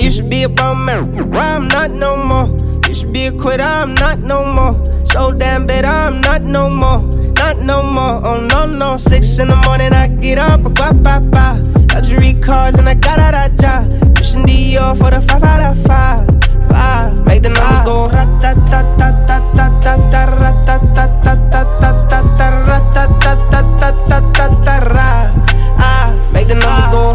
used to be about me, why I'm not no more. Used to be a quitter, I'm not no more. So damn better, I'm not no more. Not no more, oh no, no. 6 in the morning, I get up, I go ba. Luxury cars and I got out of job. Pushing Dior for the 5 out of 5. Make the numbers go make the numbers go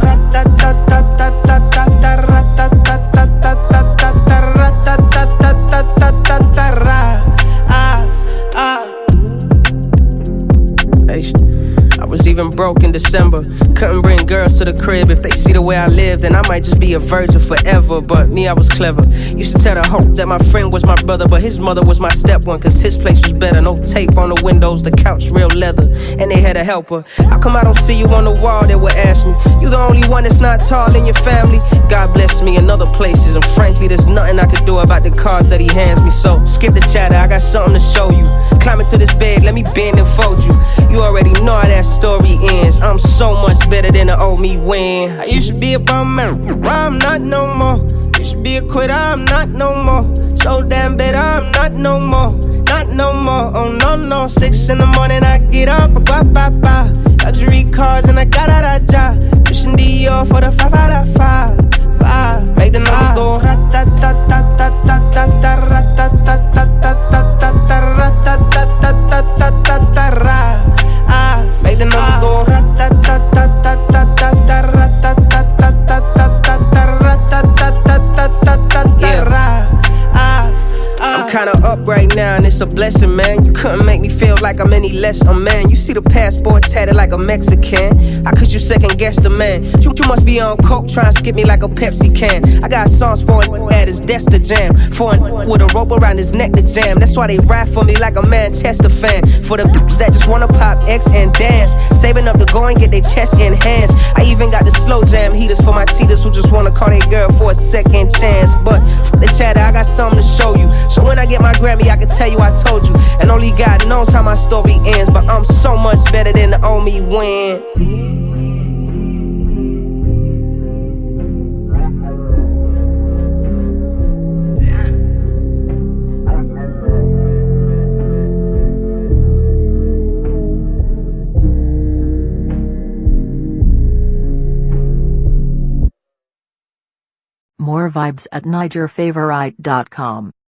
I was even broke in December. Couldn't bring girls to the crib. If they see the way I live, then I might just be a virgin forever. But me, I was clever. Used to tell the hope that my friend was my brother, but his mother was my step one, cause his place was better. No tape on the windows, the couch real leather, and they had a helper. How come I don't see you on the wall? They would ask me. You the only one that's not tall in your family. God bless me in other places, and frankly there's nothing I could do about the cards that he hands me. So skip the chatter, I got something to show you. Climb into this bed, let me bend and fold you. You already know how that story ends. I'm so much better than the old me when I used to be about me, why I'm not no more. Used to be a quitter, I'm not no more. So damn better, I'm not no more. Not no more, oh no, no. 6 in the morning, I get up, I go ba. Luxury cars and I got out of job. Pushing Dior for the 5 out of 5. Make the numbers go make the numbers go I'm kinda up right now and it's a blessing, man. You couldn't make me feel like I'm any less a man. You see the passport tatted like a Mexican. How could you second guess the man? You must be on coke trying to skip me like a Pepsi can. I got songs for an at his desk to jam, for an with a rope around his neck to jam. That's why they ride for me like a Manchester fan. For the bitches that just wanna pop X and dance, saving up to go and get their chest enhanced. I even got the slow jam heaters for my cheaters who just wanna call their girl for a second chance. But f the chatter, I got something to show you. So when I get my Grammy, I can tell you I told you. And only God knows how my story ends, but I'm so much better than the old me when. More vibes at NigerFavorite.com.